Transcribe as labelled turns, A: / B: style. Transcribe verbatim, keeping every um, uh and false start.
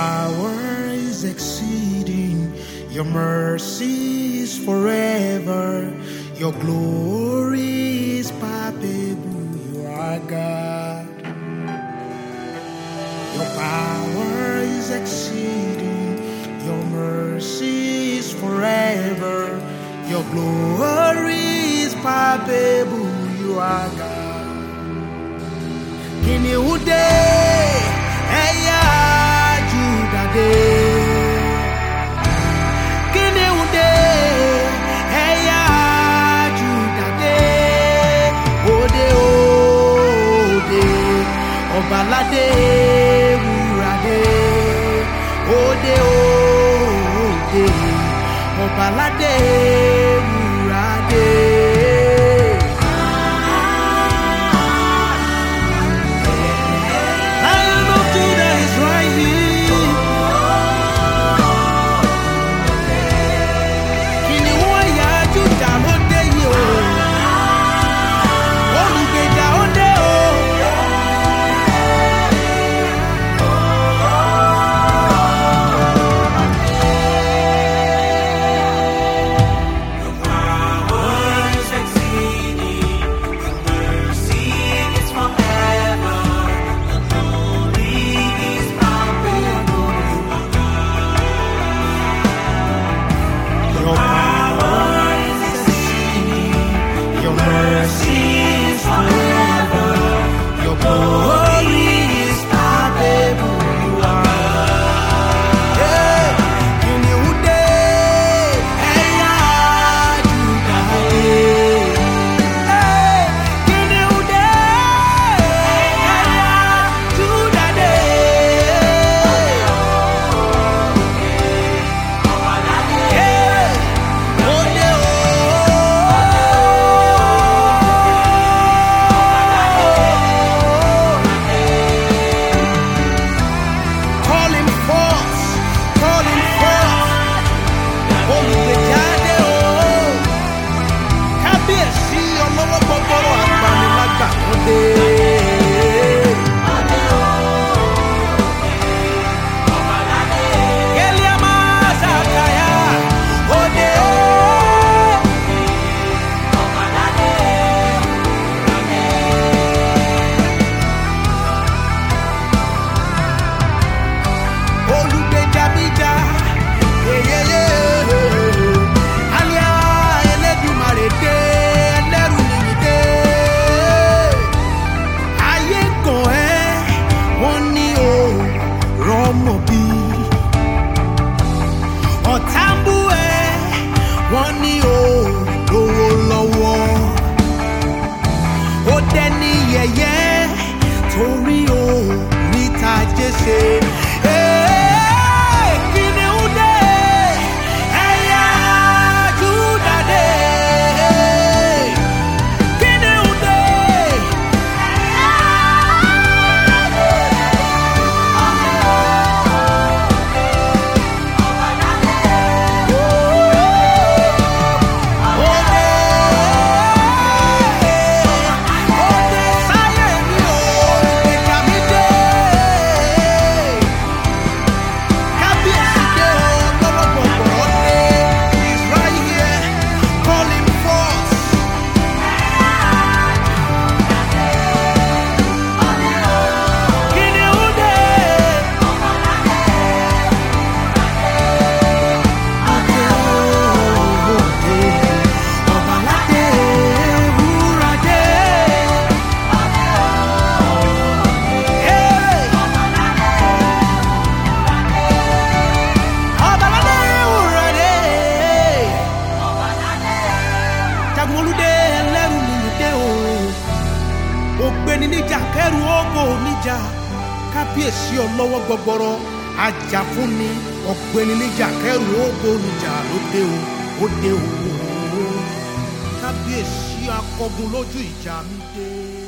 A: power is exceeding, your mercy is forever, your glory is palpable, you are God. Your power is exceeding, your mercy is forever, your glory is palpable, you are God. Kini ude, eya Judah de. Kini ude, eya Judah de. Ode ode, Obalade wurade. Ode ode, Obalade wurade.
B: Kábíyèsí ọlọ́wọ́ gbọgbọrọ ajáfúnni ọ̀gbẹ́ni níjà kẹrù ògo níjà lóde o òde o. Kábíyèsí akọgun lójú ìjà mi dé.